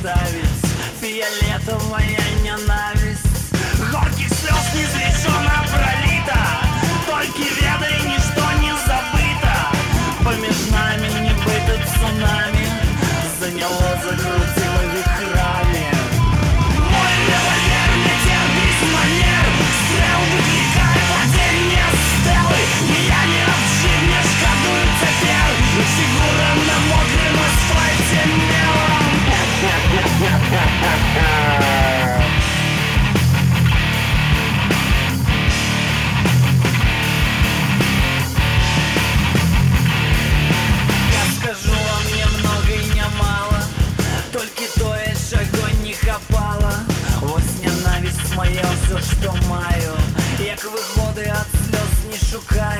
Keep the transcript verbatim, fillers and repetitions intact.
представить. Фиолетовая ненависть, горьких слез неизреченно пролито, только ведай, ничто не забыто. Помеж нами не быто цунами, заняло, закрутило вихрами. Мой револьвер не терпит манер, стрел выкликает падение стелы. И я не обжив, не шкодую теперь, фигура на мокром асфальте мелом. Я скажу вам немного и не мало, только то еще огонь не хапала. Ось ненависть моя все, что маю, як виходи от слез не шукаю.